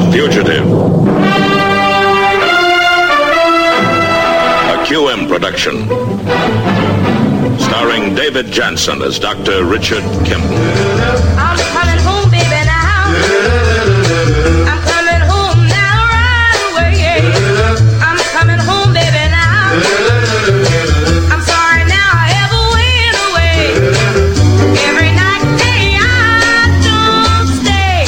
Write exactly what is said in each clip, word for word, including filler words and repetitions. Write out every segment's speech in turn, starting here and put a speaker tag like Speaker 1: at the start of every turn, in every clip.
Speaker 1: Fugitive. A Q M production. Starring David Jansen as Doctor Richard Kimball.
Speaker 2: I'm coming home, baby, now. I'm coming home now, right away. I'm coming home, baby, now. I'm sorry now I ever went away. Every night, day, I don't stay.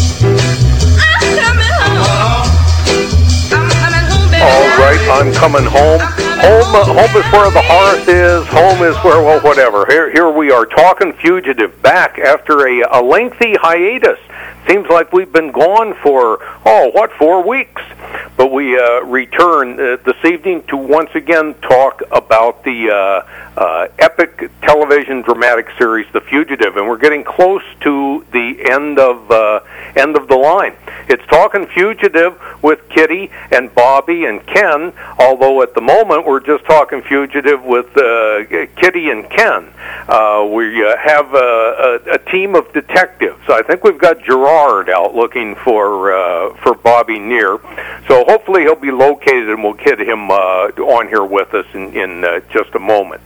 Speaker 2: I'm coming home. I'm coming home, baby,
Speaker 3: All
Speaker 2: now.
Speaker 3: right, I'm coming home. Home, uh, home is where the hearth is. Home is where, well, whatever. Here, here we are talking Fugitive, back after a, a lengthy hiatus. Seems like we've been gone for, oh, what, four weeks? But we uh, return uh, this evening to once again talk about the uh, uh, epic television dramatic series, The Fugitive, and we're getting close to the end of uh, end of the line. It's Talking Fugitive with Kitty and Bobby and Ken, although at the moment we're just talking Fugitive with uh, Kitty and Ken. Uh, we uh, have a, a, a team of detectives. I think we've got Gerard out looking for uh, for Bobby Neer. So hopefully he'll be located and we'll get him uh, on here with us in, in uh, just a moment.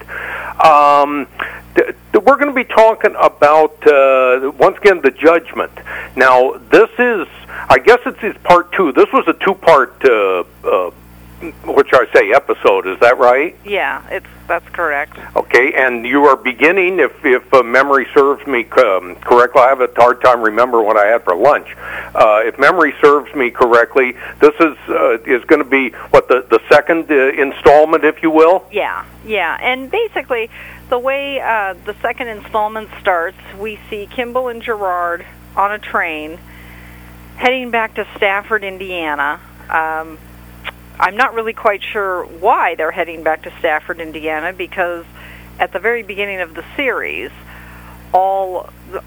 Speaker 3: Um, th- th- we're going to be talking about, uh, once again, the judgment. Now, this is, I guess it's, it's part two. This was a two-part, uh, uh, what should I say, episode. Is that right?
Speaker 4: Yeah, it's that's correct.
Speaker 3: Okay, and you are beginning, if if uh, memory serves me um, correctly, I have a hard time remembering what I had for lunch. Uh, if memory serves me correctly, this is uh, is going to be, what, the, the second uh, installment, if you will?
Speaker 4: Yeah, yeah, and basically the way uh, the second installment starts, we see Kimball and Gerard on a train heading back to Stafford, Indiana. Um, I'm not really quite sure why they're heading back to Stafford, Indiana, because at the very beginning of the series, all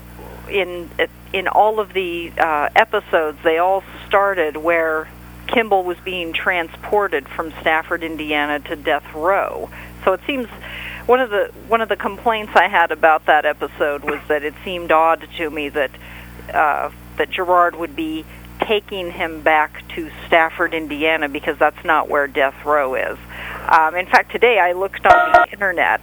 Speaker 4: in in all of the uh, episodes, they all started where Kimball was being transported from Stafford, Indiana, to death row. So it seems one of the one of the complaints I had about that episode was that it seemed odd to me that uh, that Gerard would be taking him back to Stafford, Indiana, because that's not where death row is. Um, in fact, today I looked on the internet.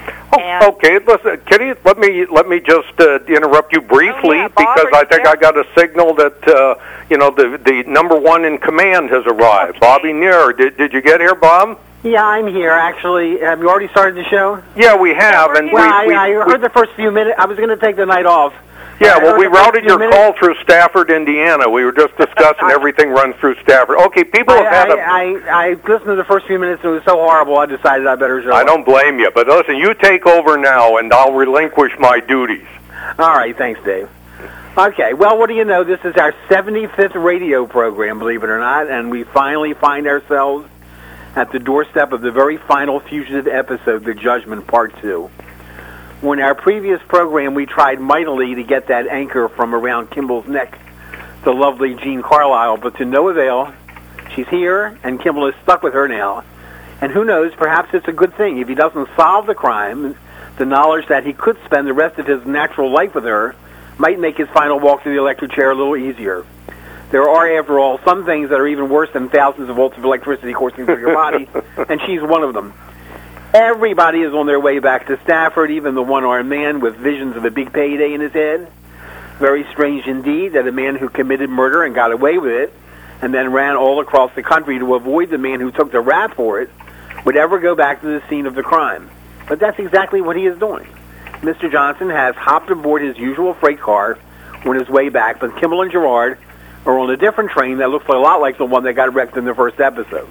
Speaker 3: Oh, okay, listen, Kitty, let me let me just uh, interrupt you briefly,
Speaker 4: oh, yeah,
Speaker 3: because I think
Speaker 4: there?
Speaker 3: I got a signal that uh, you know the the number one in command has arrived.
Speaker 4: Okay.
Speaker 3: Bobby Neer, did did you get here, Bob?
Speaker 5: Yeah, I'm here. Actually, have you already started the show?
Speaker 3: Yeah, we have,
Speaker 4: Yeah,
Speaker 3: and
Speaker 5: Well,
Speaker 3: we,
Speaker 5: I,
Speaker 3: we,
Speaker 5: I
Speaker 3: we
Speaker 5: heard the first few minutes. I was going to take the night off.
Speaker 3: yeah,
Speaker 5: I
Speaker 3: well,
Speaker 5: heard
Speaker 3: we
Speaker 5: the first
Speaker 3: routed
Speaker 5: few
Speaker 3: your
Speaker 5: minutes.
Speaker 3: call through Stafford, Indiana. We were just discussing everything runs through Stafford. Okay, people
Speaker 5: I,
Speaker 3: have had a.
Speaker 5: I, I, I listened to the first few minutes. It was so horrible. I decided I better show
Speaker 3: I
Speaker 5: up.
Speaker 3: don't blame you, but listen, you take over now, and I'll relinquish my duties.
Speaker 5: All right, thanks, Dave. Okay, well, what do you know? This is our seventy-fifth radio program, believe it or not, and we finally find ourselves at the doorstep of the very final Fugitive episode, The Judgment Part two. When our previous program, we tried mightily to get that anchor from around Kimball's neck, the lovely Jean Carlisle, but to no avail. She's here, and Kimball is stuck with her now. And who knows, perhaps it's a good thing. If he doesn't solve the crime, the knowledge that he could spend the rest of his natural life with her might make his final walk to the electric chair a little easier. There are, after all, some things that are even worse than thousands of volts of electricity coursing through your body, and she's one of them. Everybody is on their way back to Stafford, even the one-armed man with visions of a big payday in his head. Very strange indeed that a man who committed murder and got away with it, and then ran all across the country to avoid the man who took the rap for it, would ever go back to the scene of the crime. But that's exactly what he is doing. Mister Johnson has hopped aboard his usual freight car on his way back, but Kimball and Gerard are on a different train that looks a lot like the one that got wrecked in the first episode.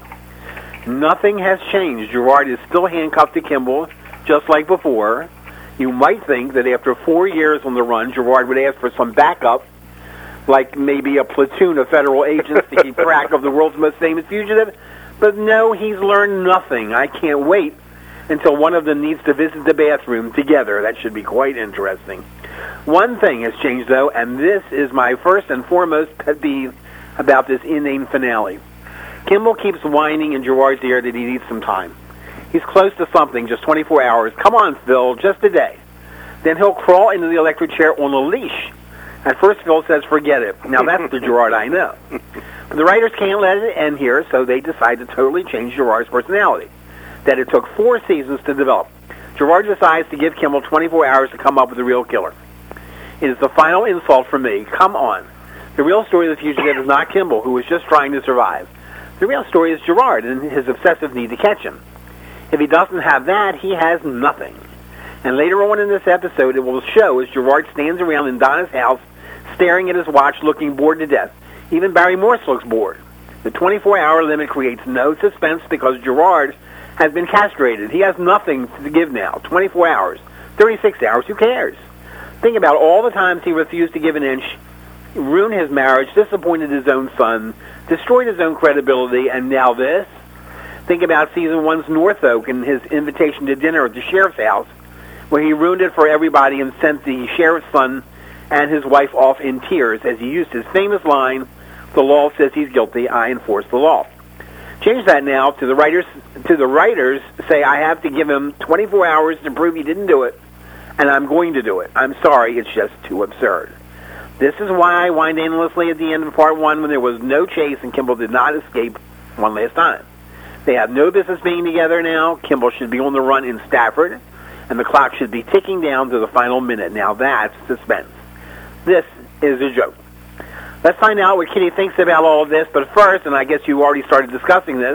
Speaker 5: Nothing has changed. Gerard is still handcuffed to Kimball, just like before. You might think that after four years on the run, Gerard would ask for some backup, like maybe a platoon of federal agents to keep track of the world's most famous fugitive. But no, he's learned nothing. I can't wait until one of them needs to visit the bathroom together. That should be quite interesting. One thing has changed, though, and this is my first and foremost pet peeve about this inane finale. Kimball keeps whining in Gerard's ear that he needs some time. He's close to something, just twenty-four hours. Come on, Phil, just a day. Then he'll crawl into the electric chair on a leash, At first, Phil says, forget it. Now, that's the Gerard I know. But the writers can't let it end here, so they decide to totally change Gerard's personality, that it took four seasons to develop. Gerard decides to give Kimball twenty-four hours to come up with the real killer. It is the final insult for me. Come on. The real story of the fugitive is not Kimball, who was just trying to survive. The real story is Gerard and his obsessive need to catch him. If he doesn't have that, he has nothing. And later on in this episode, it will show as Gerard stands around in Donna's house, staring at his watch, looking bored to death. Even Barry Morse looks bored. The twenty-four hour limit creates no suspense because Gerard has been castrated. He has nothing to give now. twenty-four hours. thirty-six hours. Who cares? Think about all the times he refused to give an inch, ruined his marriage, disappointed his own son, destroyed his own credibility, and now this. Think about season one's Northoak and his invitation to dinner at the sheriff's house, where he ruined it for everybody and sent the sheriff's son and his wife off in tears as he used his famous line, "The law says he's guilty, I enforce the law." Change that now to the writers. To the writers, say I have to give him twenty-four hours to prove he didn't do it, and I'm going to do it. I'm sorry, it's just too absurd. This is why I whined endlessly at the end of part one when there was no chase and Kimball did not escape one last time. They have no business being together now. Kimball should be on the run in Stafford, and the clock should be ticking down to the final minute. Now that's suspense. This is a joke. Let's find out what Kitty thinks about all of this, but first, and I guess you already started discussing this,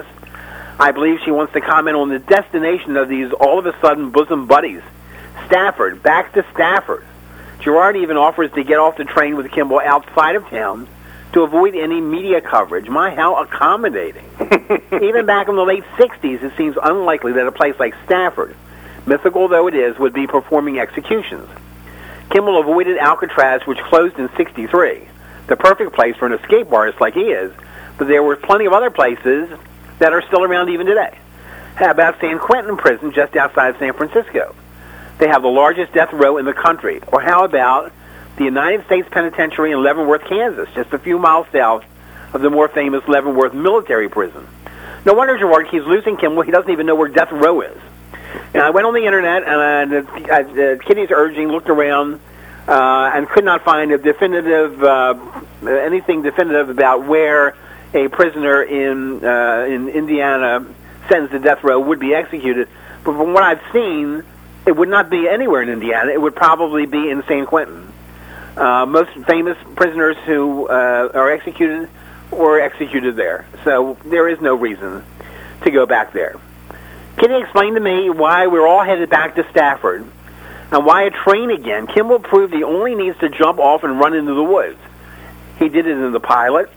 Speaker 5: I believe she wants to comment on the destination of these all-of-a-sudden bosom buddies. Stafford, back to Stafford. Gerard even offers to get off the train with Kimball outside of town to avoid any media coverage. My, how accommodating. Even back in the late sixties, it seems unlikely that a place like Stafford, mythical though it is, would be performing executions. Kimball avoided Alcatraz, which closed in sixty-three. The perfect place for an escape artist like he is, but there were plenty of other places that are still around even today. How about San Quentin Prison just outside San Francisco? They have the largest death row in the country. Or how about the United States Penitentiary in Leavenworth, Kansas, just a few miles south of the more famous Leavenworth Military Prison? No wonder Gerard keeps losing Kimball. He doesn't even know where death row is. And I went on the internet, and uh, uh, Kitty's urging, looked around, uh, and could not find a definitive, uh, anything definitive about where a prisoner in uh, in Indiana sentenced to death row would be executed. But from what I've seen, it would not be anywhere in Indiana. It would probably be in San Quentin. Uh, most famous prisoners who uh, are executed were executed there. So there is no reason to go back there. Can you explain to me why we're all headed back to Stafford and why a train again? Kimball proved he only needs to jump off and run into the woods. He did it in the pilot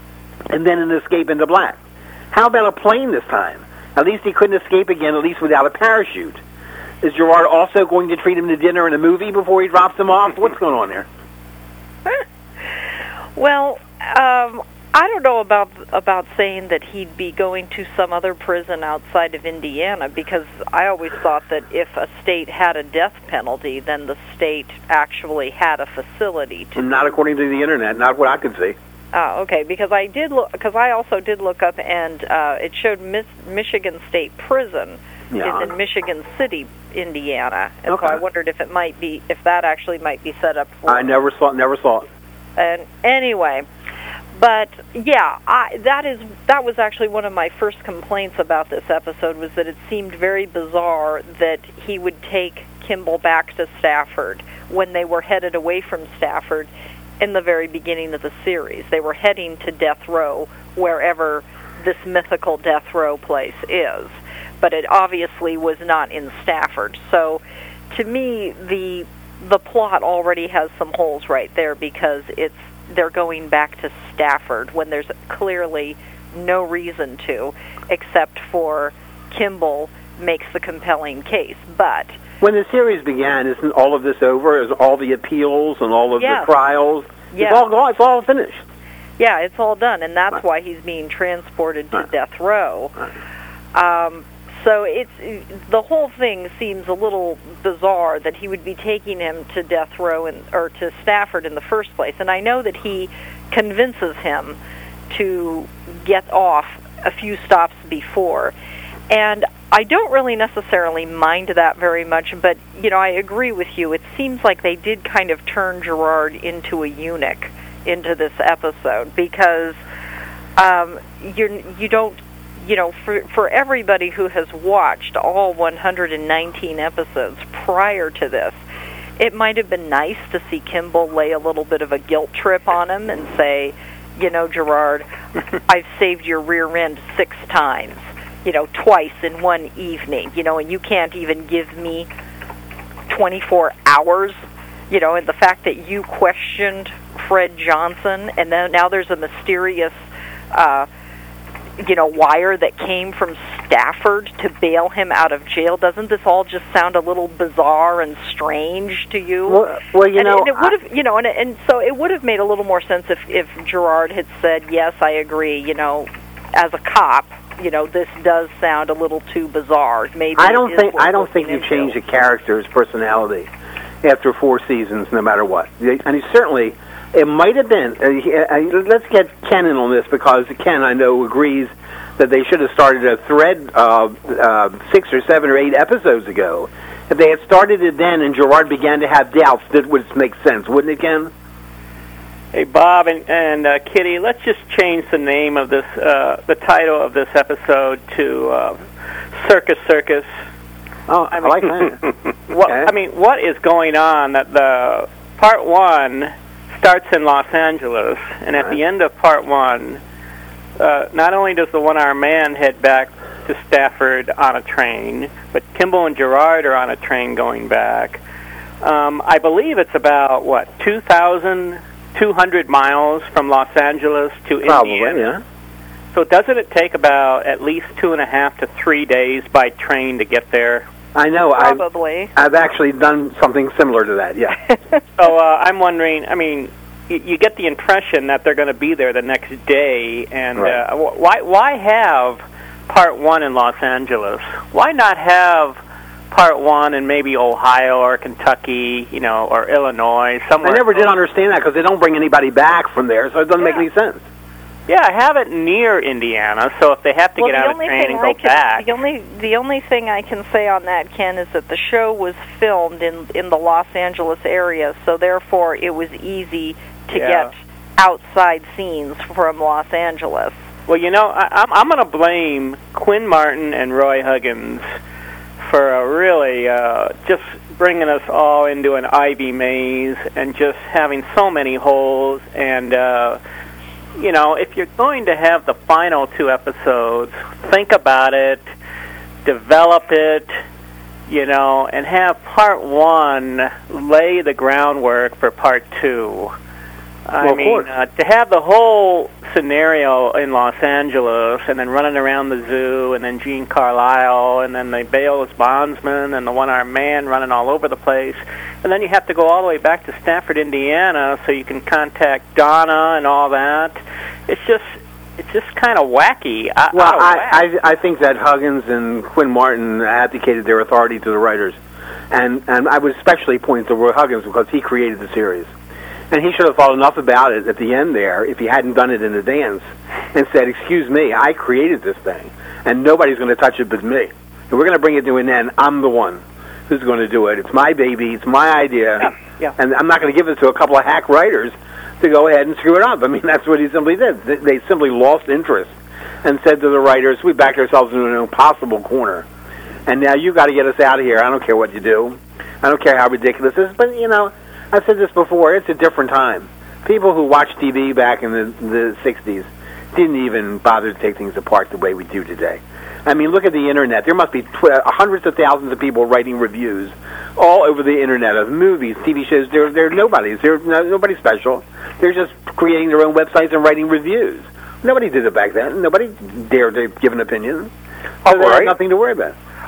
Speaker 5: and then in Escape into Black. How about a plane this time? At least he couldn't escape again, at least without a parachute. Is Gerard also going to treat him to dinner and a movie before he drops him off? What's going on there?
Speaker 4: Well, um, I don't know about about saying that he'd be going to some other prison outside of Indiana, because I always thought that if a state had a death penalty, then the state actually had a facility to.
Speaker 5: Not according to the internet, not what I could see.
Speaker 4: Oh, okay. Because I did look. Because I also did look up, and uh, it showed Miss, Michigan State Prison
Speaker 5: Yeah.
Speaker 4: is in Michigan City, Indiana, and
Speaker 5: Okay.
Speaker 4: so I wondered if it might be, if that actually might be set up for.
Speaker 5: I never saw, never saw it.
Speaker 4: And anyway, but yeah, I, that is that was actually one of my first complaints about this episode, was that it seemed very bizarre that he would take Kimball back to Stafford when they were headed away from Stafford in the very beginning of the series. They were heading to death row, wherever this mythical death row place is, but it obviously was not in Stafford. So to me, the the plot already has some holes right there, because it's they're going back to Stafford when there's clearly no reason to, except for Kimball makes the compelling case. But
Speaker 5: when the series began, isn't all of this over? Is all the appeals and all of
Speaker 4: Yes.
Speaker 5: the trials?
Speaker 4: Yes.
Speaker 5: It's all gone. It's all finished.
Speaker 4: yeah, it's all done, and that's
Speaker 5: Right.
Speaker 4: why he's being transported to
Speaker 5: Right.
Speaker 4: death row. Um, so it's the whole thing seems a little bizarre that he would be taking him to death row in, or to Stafford in the first place. And I know that he convinces him to get off a few stops before. And I don't really necessarily mind that very much, but, you know, I agree with you. It seems like they did kind of turn Gerard into a eunuch into this episode, because um, you you don't, you know, for, for everybody who has watched all one hundred nineteen episodes prior to this, it might have been nice to see Kimball lay a little bit of a guilt trip on him and say, you know, Gerard, I've saved your rear end six times, you know, twice in one evening, you know, and you can't even give me twenty-four hours, you know, and the fact that you questioned Fred Johnson, and then now there's a mysterious, uh, you know, wire that came from Stafford to bail him out of jail. Doesn't this all just sound a little bizarre and strange to you?
Speaker 5: Well, well you
Speaker 4: and,
Speaker 5: know,
Speaker 4: and it would have, you know, and, and so it would have made a little more sense if if Gerard had said, "Yes, I agree." You know, as a cop, you know, this does sound a little too bizarre. Maybe
Speaker 5: I don't think
Speaker 4: worth
Speaker 5: I don't think you
Speaker 4: looking
Speaker 5: change
Speaker 4: into.
Speaker 5: a character's personality after four seasons, no matter what. And he certainly, it might have been. Uh, he- uh, let's get Ken in on this, because Ken, I know, agrees that they should have started a thread uh, uh, six or seven or eight episodes ago. If they had started it then, and Gerard began to have doubts, that would make sense, wouldn't it, Ken?
Speaker 6: Hey, Bob and, and uh, Kitty, let's just change the name of this, uh, the title of this episode to uh, Circus Circus.
Speaker 5: Oh, I,
Speaker 6: I mean,
Speaker 5: like that.
Speaker 6: What,
Speaker 5: Okay.
Speaker 6: I mean, what is going on? That the part one starts in Los Angeles, and at
Speaker 5: Right.
Speaker 6: the end of part one, uh, not only does the one-armed man head back to Stafford on a train, but Kimball and Gerard are on a train going back. Um, I believe it's about, what, two thousand two hundred miles from Los Angeles to
Speaker 5: Probably,
Speaker 6: Indiana.
Speaker 5: yeah.
Speaker 6: So doesn't it take about at least two and a half to three days by train to get there?
Speaker 5: I know. I've,
Speaker 4: Probably.
Speaker 5: I've actually done something similar to that, yeah.
Speaker 6: So uh, I'm wondering, I mean, you, you get the impression that they're going to be there the next day, and
Speaker 5: Right.
Speaker 6: uh, wh- why why have part one in Los Angeles? Why not have part one in maybe Ohio or Kentucky, you know, or Illinois, somewhere?
Speaker 5: I never did understand that, because they don't bring anybody back from there, so it doesn't make
Speaker 6: Yeah.
Speaker 5: any sense.
Speaker 6: Yeah, have it near Indiana, so if they have to
Speaker 4: well,
Speaker 6: get
Speaker 4: the
Speaker 6: out of
Speaker 4: only
Speaker 6: train
Speaker 4: thing
Speaker 6: and
Speaker 4: I
Speaker 6: go
Speaker 4: can,
Speaker 6: back.
Speaker 4: the only the only thing I can say on that, Ken, is that the show was filmed in in the Los Angeles area, so therefore it was easy to
Speaker 6: Yeah.
Speaker 4: get outside scenes from Los Angeles.
Speaker 6: Well, you know, I, I'm, I'm going to blame Quinn Martin and Roy Huggins for uh, really uh, just bringing us all into an Ivy maze and just having so many holes. And, uh, you know, if you're going to have the final two episodes, think about it, develop it, you know, and have part one lay the groundwork for part two. I
Speaker 5: Well, of
Speaker 6: mean,
Speaker 5: course.
Speaker 6: uh, to have the whole scenario in Los Angeles, and then running around the zoo, and then Gene Carlisle, and then the bail as bondsman, and the one-armed man running all over the place, and then you have to go all the way back to Stafford, Indiana, so you can contact Donna and all that. It's just, it's just kind of wacky. I,
Speaker 5: Well,
Speaker 6: out of whack.
Speaker 5: I, I I think that Huggins and Quinn Martin abdicated their authority to the writers, and and I would especially point to Roy Huggins, because he created the series, and he should have thought enough about it at the end there, if he hadn't done it in advance, and said, "Excuse me, I created this thing, and nobody's going to touch it but me. And we're going to bring it to an end. I'm the one who's going to do it. It's my baby. It's my idea,
Speaker 6: Yeah, yeah.
Speaker 5: and I'm not going to give it to a couple of hack writers to go ahead and screw it up." I mean, that's what he simply did. They- They simply lost interest and said to the writers, "We backed ourselves into an impossible corner, and now you got to get us out of here. I don't care what you do. I don't care how ridiculous this is." But, you know, I've said this before, it's a different time. People who watched T V back in the, the sixties didn't even bother to take things apart the way we do today. I mean, look at the Internet. There must be tw- hundreds of thousands of people writing reviews all over the Internet of movies, T V shows. They're, they're nobodies. They're no, nobody special. They're just creating their own websites and writing reviews. Nobody did it back then. Nobody dared to give an opinion. So
Speaker 3: Oh,
Speaker 5: they had
Speaker 3: right.
Speaker 5: nothing to worry about.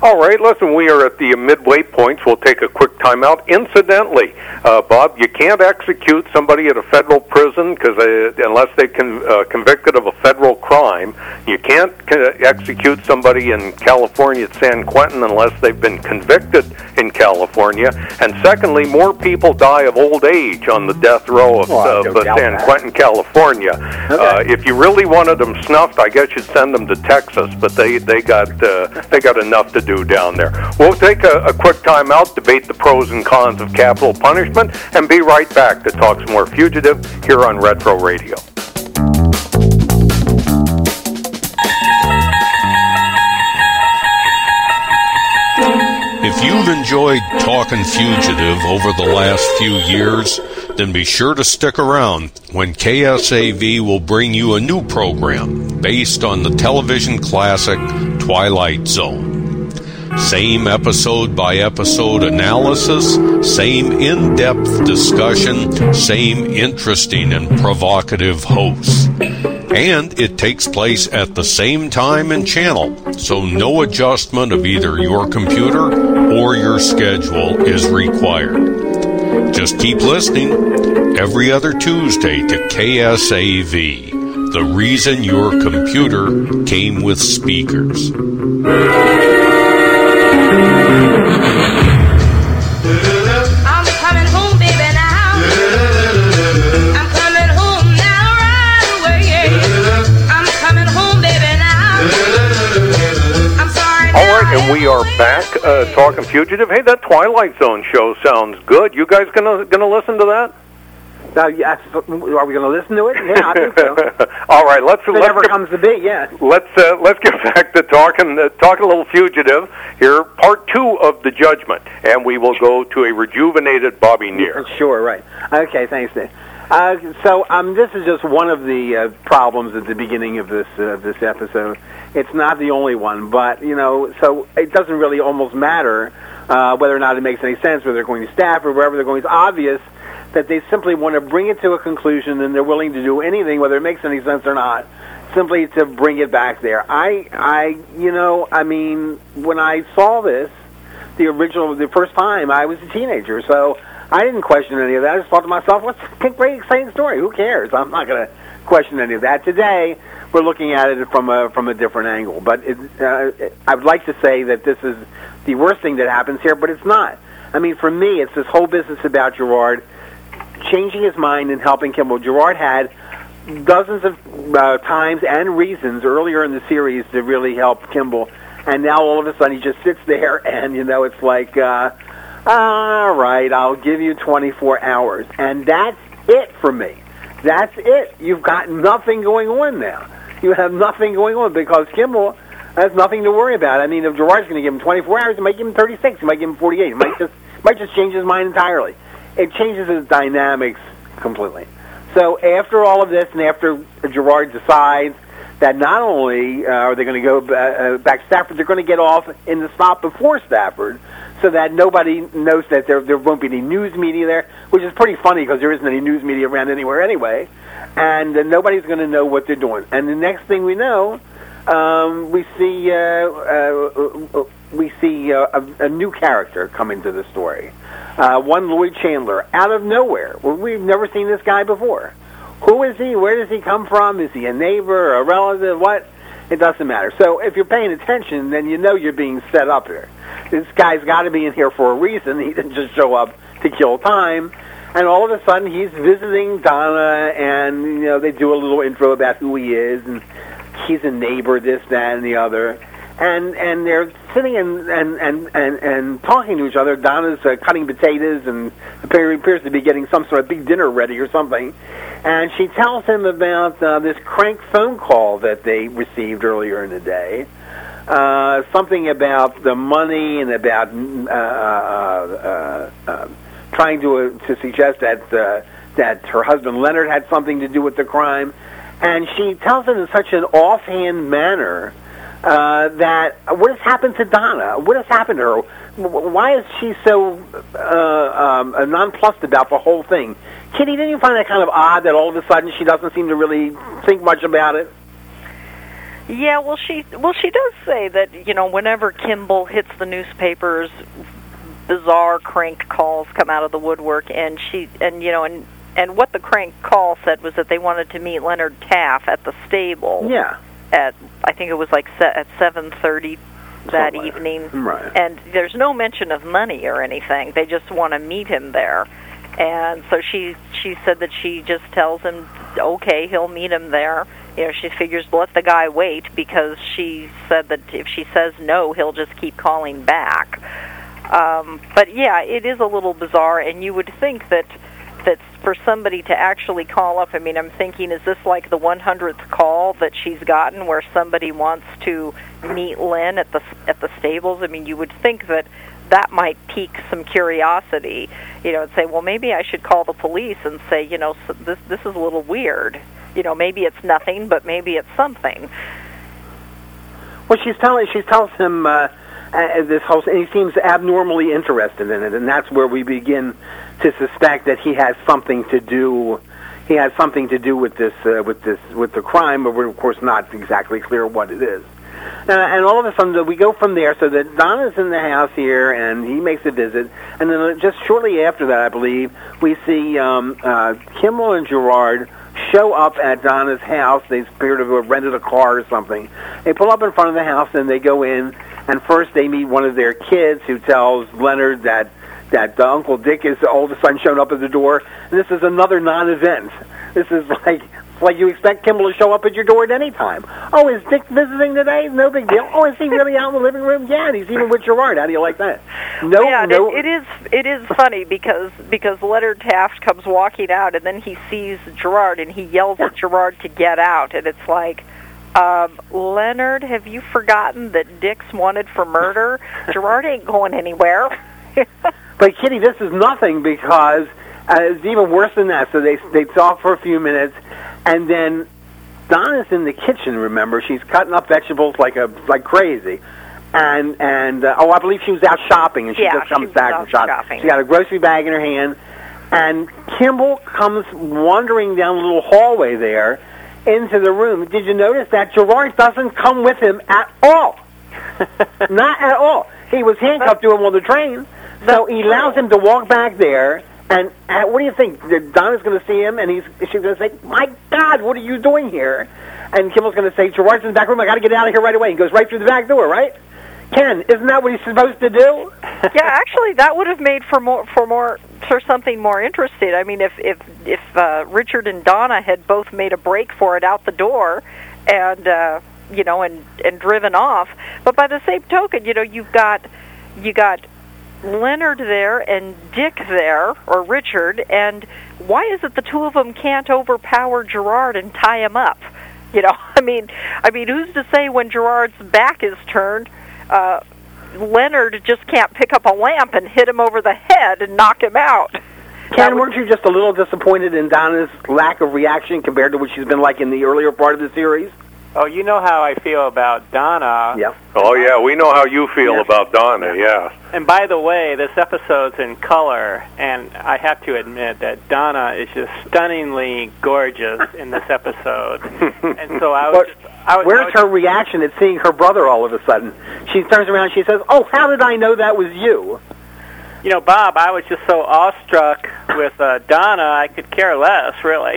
Speaker 3: All right, listen, we are at the midway points. We'll take a quick time out. Incidentally, uh, Bob, you can't execute somebody at a federal prison because uh, unless they're con- uh, convicted of a federal crime. You can't co- execute somebody in California at San Quentin unless they've been convicted in California. And secondly, more people die of old age on the death row of
Speaker 5: Well,
Speaker 3: uh, San
Speaker 5: that.
Speaker 3: Quentin, California.
Speaker 5: Okay.
Speaker 3: Uh, if you really wanted them snuffed, I guess you'd send them to Texas, but they, they got uh, they got enough to do down there. We'll take a, a quick time out, debate the pros and cons of capital punishment, and be right back to talk some more Fugitive here on Retro Radio.
Speaker 7: If you've enjoyed Talkin' Fugitive over the last few years, then be sure to stick around when K S A V will bring you a new program based on the television classic Twilight Zone. Same episode-by-episode analysis, same in-depth discussion, same interesting and provocative hosts. And it takes place at the same time and channel, so no adjustment of either your computer or your schedule is required. Just keep listening every other Tuesday to K S A V, the reason your computer came with speakers.
Speaker 2: I'm coming home, baby, now. I'm coming home now, right away. I'm coming home, baby, now. I'm sorry.
Speaker 3: All right, and we are back uh, talking Fugitive. Hey, that Twilight Zone show sounds good. You guys gonna gonna listen to that?
Speaker 5: Uh, yes, are we going to listen to it? Yeah, I think so.
Speaker 3: All right, let's
Speaker 5: If it
Speaker 3: let's
Speaker 5: ever
Speaker 3: get,
Speaker 5: comes to be, yeah.
Speaker 3: let's uh, let's get back to talking uh, talking a little Fugitive here. Part two of the Judgment, and we will go to a rejuvenated Bobby Neer.
Speaker 5: Sure, right. Okay, thanks, Dave. Uh, so um, this is just one of the uh, problems at the beginning of this uh, this episode. It's not the only one, but you know, so it doesn't really almost matter uh, whether or not it makes any sense, whether they're going to staff or wherever they're going. It's obvious that they simply want to bring it to a conclusion, and they're willing to do anything, whether it makes any sense or not, simply to bring it back there. I, I, you know, I mean, when I saw this, the original, the first time, I was a teenager, so I didn't question any of that. I just thought to myself, what's a great, exciting story? Who cares? I'm not going to question any of that. Today, we're looking at it from a from a different angle. But it, uh, I would like to say that this is the worst thing that happens here, but it's not. I mean, for me, it's this whole business about Gerard changing his mind and helping Kimball. Gerard had dozens of uh, times and reasons earlier in the series to really help Kimball, and now all of a sudden he just sits there and, you know, it's like, uh, all right, I'll give you twenty-four hours. And that's it for me. That's it. You've got nothing going on now. You have nothing going on because Kimball has nothing to worry about. I mean, if Gerard's going to give him twenty-four hours, he might give him thirty-six. He might give him forty-eight. He might just, might just change his mind entirely. It changes his dynamics completely. So after all of this, and after Gerard decides that not only uh, are they going to go uh, back to Stafford, they're going to get off in the stop before Stafford, so that nobody knows that there there won't be any news media there, which is pretty funny because there isn't any news media around anywhere anyway, and uh, nobody's going to know what they're doing. And the next thing we know, um, we see uh, uh, we see uh, a, a new character come into the story. Uh, one Lloyd Chandler, out of nowhere. Well, we've never seen this guy before. Who is he? Where does he come from? Is he a neighbor, a relative? What? It doesn't matter. So if you're paying attention, then you know you're being set up here. This guy's got to be in here for a reason. He didn't just show up to kill time. And all of a sudden, he's visiting Donna, and you know they do a little intro about who he is, and he's a neighbor, this, that, and the other. And and they're sitting and and, and, and, and talking to each other. Donna's uh, cutting potatoes and appears, appears to be getting some sort of big dinner ready or something. And she tells him about uh, this crank phone call that they received earlier in the day. Uh, something about the money and about uh, uh, uh, uh, trying to uh, to suggest that uh, that her husband Leonard had something to do with the crime. And she tells him in such an offhand manner Uh, that what has happened to Donna? What has happened to her? Why is she so uh, um, nonplussed about the whole thing? Kitty, didn't you find that kind of odd that all of a sudden she doesn't seem to really think much about it?
Speaker 4: Yeah, well, she well she does say that, you know, whenever Kimball hits the newspapers, bizarre crank calls come out of the woodwork, and she and you know and and what the crank call said was that they wanted to meet Leonard Taft at the stable.
Speaker 5: Yeah.
Speaker 4: At I think it was like se- at seven thirty that
Speaker 5: Something like
Speaker 4: evening.
Speaker 5: that. Right.
Speaker 4: And there's no mention of money or anything. They just want to meet him there. And so she she said that she just tells him, okay, he'll meet him there. You know, she figures let the guy wait, because she said that if she says no, he'll just keep calling back. Um, but yeah, it is a little bizarre, and you would think that that for somebody to actually call up, I mean, I'm thinking, is this like the one hundredth call that she's gotten where somebody wants to meet Lynn at the at the stables? I mean, you would think that that might pique some curiosity, you know, and say, well, maybe I should call the police and say, you know, so this this is a little weird. You know, maybe it's nothing, but maybe it's something.
Speaker 5: Well, she's telling she tells him uh, uh, this whole, and he seems abnormally interested in it, and that's where we begin to suspect that he has something to do. He has something to do with this, uh, with this, with the crime, but we're of course not exactly clear what it is. Uh, and all of a sudden, we go from there. So that Donna's in the house here, and he makes a visit. And then just shortly after that, I believe, we see um, uh, Kimball and Gerard show up at Donna's house. They appear to have rented a car or something. They pull up in front of the house, and they go in. And first, they meet one of their kids, who tells Leonard that that uh, Uncle Dick is all of a sudden shown up at the door. And this is another non-event. This is like. Like you expect Kimball to show up at your door at any time. Oh, is Dick visiting today? No big deal. Oh, is he really out in the living room? Yeah, and he's even with Gerard. How do you like that? No,
Speaker 4: yeah,
Speaker 5: no.
Speaker 4: It, it is. It is funny because because Leonard Taft comes walking out, and then he sees Gerard, and he yells at Gerard to get out, and it's like, um, Leonard, have you forgotten that Dick's wanted for murder? Gerard ain't going anywhere.
Speaker 5: But Kitty, this is nothing, because uh, it's even worse than that. So they they talk for a few minutes. And then Donna's in the kitchen, remember? She's cutting up vegetables like a like crazy. And, and uh, oh, I believe she was out shopping, and she
Speaker 4: yeah,
Speaker 5: just comes
Speaker 4: she
Speaker 5: back
Speaker 4: was
Speaker 5: from shopping.
Speaker 4: shopping.
Speaker 5: She got a grocery bag in her hand. And Kimball comes wandering down the little hallway there into the room. Did you notice that Gerard doesn't come with him at all? Not at all. He was handcuffed to him on the train, so he allows him to walk back there. And uh, what do you think? Donna's going to see him, and he's she's going to say, "My God, what are you doing here?" And Kimball's going to say, "Gerard's in the back room. I got to get out of here right away." He goes right through the back door, right? Ken, isn't that what he's supposed to do?
Speaker 4: Yeah, actually, that would have made for more for more for something more interesting. I mean, if if if uh, Richard and Donna had both made a break for it out the door, and uh, you know, and and driven off. But by the same token, you know, you've got you got. Leonard there and Dick there, or Richard, and why is it the two of them can't overpower Gerard and tie him up? You know, I mean, I mean, who's to say when Gerard's back is turned, uh, Leonard just can't pick up a lamp and hit him over the head and knock him out?
Speaker 5: Ken, weren't you just a little disappointed in Donna's lack of reaction compared to what she's been like in the earlier part of the series?
Speaker 6: Oh, you know how I feel about Donna.
Speaker 5: Yeah.
Speaker 3: Oh, yeah, we know how you feel
Speaker 5: Yes.
Speaker 3: about Donna, yeah.
Speaker 6: And by the way, this episode's in color, and I have to admit that Donna is just stunningly gorgeous in this episode. And so I was...
Speaker 5: But
Speaker 6: just, I was I
Speaker 5: where's
Speaker 6: was,
Speaker 5: her reaction at seeing her brother all of a sudden? She turns around and she says, "Oh, how did I know that was you?"
Speaker 6: You know, Bob, I was just so awestruck with uh, Donna, I could care less, really.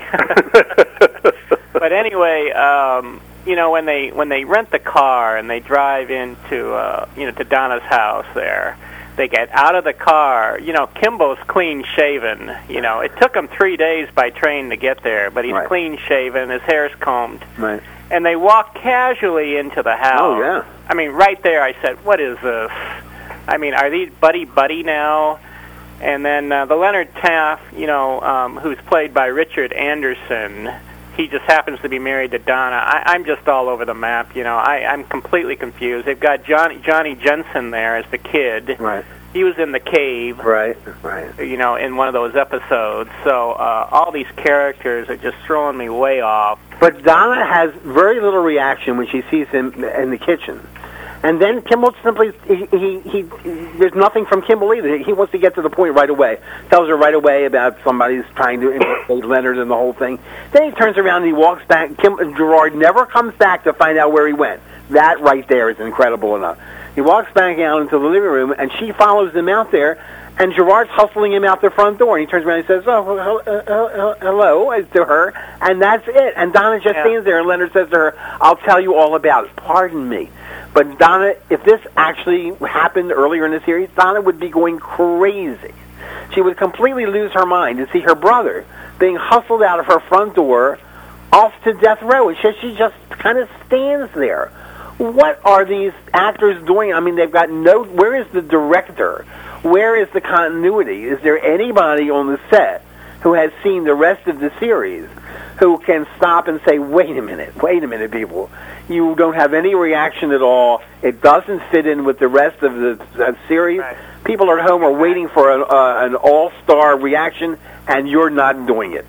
Speaker 6: But anyway... um You know, when they when they rent the car and they drive into uh, you know to Donna's house there, they get out of the car. You know, Kimball's clean shaven. You know, it took him three days by train to get there, but he's
Speaker 5: Right.
Speaker 6: clean shaven. His hair's combed,
Speaker 5: Right.
Speaker 6: and they walk casually into the house.
Speaker 5: Oh, yeah.
Speaker 6: I mean, right there, I said, "What is this?" I mean, are these buddy buddy now? And then uh, the Leonard Taft, you know, um, who's played by Richard Anderson. He just happens to be married to Donna. I, I'm just all over the map, you know. I, I'm completely confused. They've got Johnny Johnny Jensen there as the kid.
Speaker 5: Right.
Speaker 6: He was in the cave,
Speaker 5: Right. Right.
Speaker 6: you know, in one of those episodes. So uh, all these characters are just throwing me way off.
Speaker 5: But Donna has very little reaction when she sees him in the kitchen. And then Kimball simply, he, he, he, there's nothing from Kimball either. He wants to get to the point right away. Tells her right away about somebody's trying to implicate Leonard and the whole thing. Then he turns around and he walks back. Kim, Gerard never comes back to find out where he went. That right there is incredible enough. He walks back out into the living room, and she follows him out there, and Gerard's hustling him out the front door. And he turns around and he says, oh, hello, hello, to her, and that's it. And Donna just yeah. stands there, and Leonard says to her, I'll tell you all about it. Pardon me. But Donna, if this actually happened earlier in the series, Donna would be going crazy. She would completely lose her mind to see her brother being hustled out of her front door off to death row. And she, she just kind of stands there. What are these actors doing? I mean, they've got no... Where is the director? Where is the continuity? Is there anybody on the set who has seen the rest of the series who can stop and say, wait a minute, wait a minute, people. You don't have any reaction at all. It doesn't fit in with the rest of the uh, series. Right. People at home are waiting for an, uh, an all-star reaction, and you're not doing it.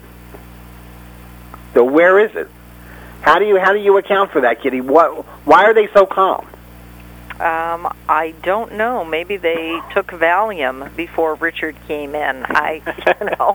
Speaker 5: So where is it? How do you how do you account for that, Kitty? What, why are they so calm?
Speaker 4: Um, I don't know. Maybe they took Valium before Richard came in. I, you know,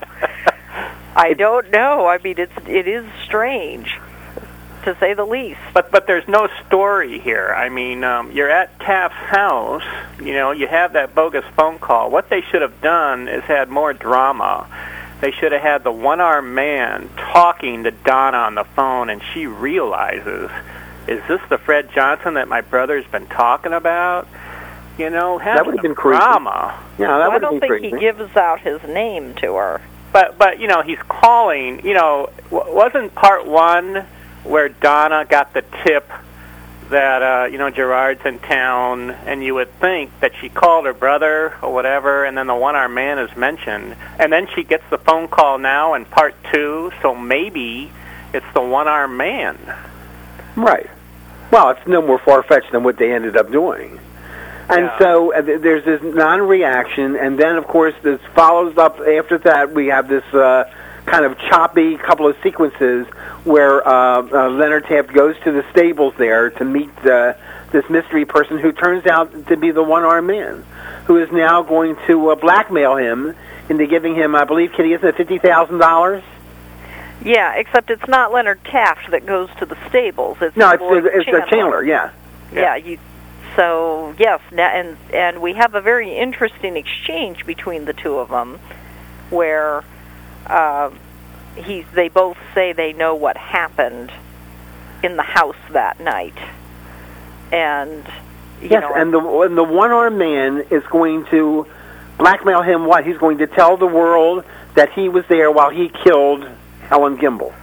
Speaker 4: I don't know. I mean, it's it is strange, to say the least.
Speaker 6: But but there's no story here. I mean, um, you're at Taft's house. You know, you have that bogus phone call. What they should have done is had more drama. They should have had the one-armed man talking to Donna on the phone, and she realizes, is this the Fred Johnson that my brother's been talking about? You know, have
Speaker 5: that would have been crazy.
Speaker 6: Drama.
Speaker 5: Yeah, that
Speaker 4: well,
Speaker 5: would
Speaker 4: I
Speaker 5: have been
Speaker 4: don't
Speaker 5: crazy.
Speaker 4: think he gives out his name to her.
Speaker 6: But but you know, he's calling. You know, w- wasn't part one where Donna got the tip that uh, you know Gerard's in town, and you would think that she called her brother or whatever, and then the one-armed man is mentioned, and then she gets the phone call now in part two. So maybe it's the one-armed man.
Speaker 5: Right. Well, it's no more far-fetched than what they ended up doing. And
Speaker 6: yeah.
Speaker 5: so uh, th- there's this non-reaction, and then, of course, this follows up. After that, we have this uh, kind of choppy couple of sequences where uh, uh, Leonard Taft goes to the stables there to meet uh, this mystery person who turns out to be the one-armed man, who is now going to uh, blackmail him into giving him, I believe, Kitty, isn't it fifty thousand dollars?
Speaker 4: Yeah, except it's not Leonard Taft that goes to the stables. It's
Speaker 5: no, it's
Speaker 4: Lloyd
Speaker 5: it's
Speaker 4: Chandler.
Speaker 5: a Chandler. Yeah.
Speaker 4: Yeah. yeah you, so yes, and and we have a very interesting exchange between the two of them, where uh, he's they both say they know what happened in the house that night, and you
Speaker 5: yes,
Speaker 4: know,
Speaker 5: and the and the one-armed man is going to blackmail him. What he's going to tell the world that he was there while he killed Helen Kimball.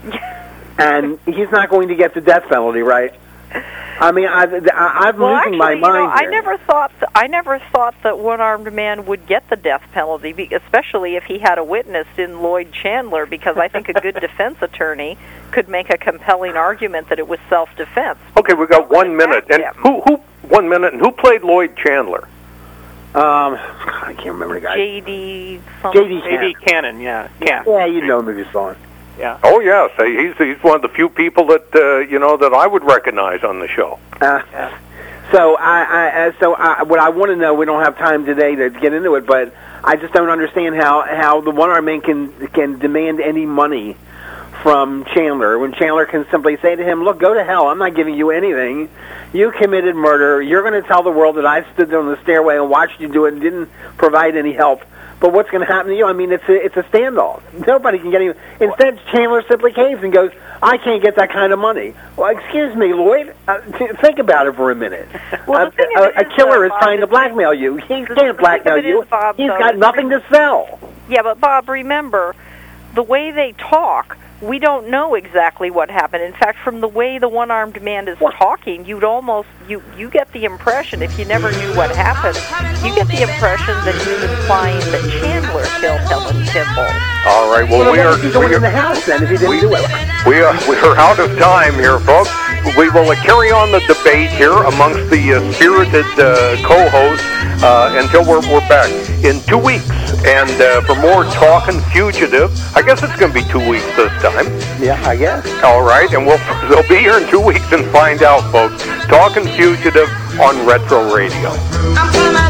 Speaker 5: And he's not going to get the death penalty, right? I mean, I, I, I'm
Speaker 4: well,
Speaker 5: losing
Speaker 4: actually,
Speaker 5: my mind
Speaker 4: you know, I
Speaker 5: here.
Speaker 4: never thought th- I never thought that one-armed man would get the death penalty, be- especially if he had a witness in Lloyd Chandler, because I think a good defense attorney could make a compelling argument that it was self-defense.
Speaker 3: Okay, we've got one minute. And who, who, one minute, and who played Lloyd Chandler?
Speaker 5: Um, I can't remember the guy.
Speaker 4: J D
Speaker 5: J D
Speaker 6: J D Cannon, yeah.
Speaker 5: Yeah, yeah you know him if you saw him.
Speaker 6: Yeah.
Speaker 3: Oh yes, he's he's one of the few people that uh, you know that I would recognize on the show.
Speaker 5: Uh,
Speaker 6: yeah.
Speaker 5: So I, I so I, what I want to know, we don't have time today to get into it, but I just don't understand how how the one-armed man can can demand any money from Chandler when Chandler can simply say to him, "Look, go to hell. I'm not giving you anything. You committed murder. You're going to tell the world that I stood on the stairway and watched you do it and didn't provide any help. But what's going to happen to you? I mean, it's a, it's a standoff. Nobody can get any. Instead, Chandler simply caves and goes, I can't get that kind of money. Well, excuse me, Lloyd. Uh, t- think about it for a minute.
Speaker 4: Well,
Speaker 5: uh,
Speaker 4: the thing
Speaker 5: a,
Speaker 4: is,
Speaker 5: a killer
Speaker 4: uh,
Speaker 5: is
Speaker 4: Bob,
Speaker 5: trying to blackmail you. He can't blackmail you.
Speaker 4: Is, Bob,
Speaker 5: He's
Speaker 4: though,
Speaker 5: got nothing to sell.
Speaker 4: Yeah, but Bob, remember, the way they talk, we don't know exactly what happened. In fact, from the way the one-armed man is what? talking, you'd almost you you get the impression, if you never knew what happened, you get the impression that he's implying that Chandler killed Helen Kimball.
Speaker 3: All right. Well,
Speaker 5: well
Speaker 3: we are
Speaker 5: going
Speaker 3: we
Speaker 5: in the house then if he didn't
Speaker 3: we,
Speaker 5: do it.
Speaker 3: We are we are out of time here, folks. We will uh, carry on the debate here amongst the uh, spirited uh, co-hosts uh, until we're we're back in two weeks. And uh, for more Talkin' Fugitive, I guess it's going to be two weeks this time.
Speaker 5: Yeah, I guess.
Speaker 3: All right, and we'll they'll be here in two weeks and find out, folks. Talkin' Fugitive on Retro Radio.
Speaker 2: I'm coming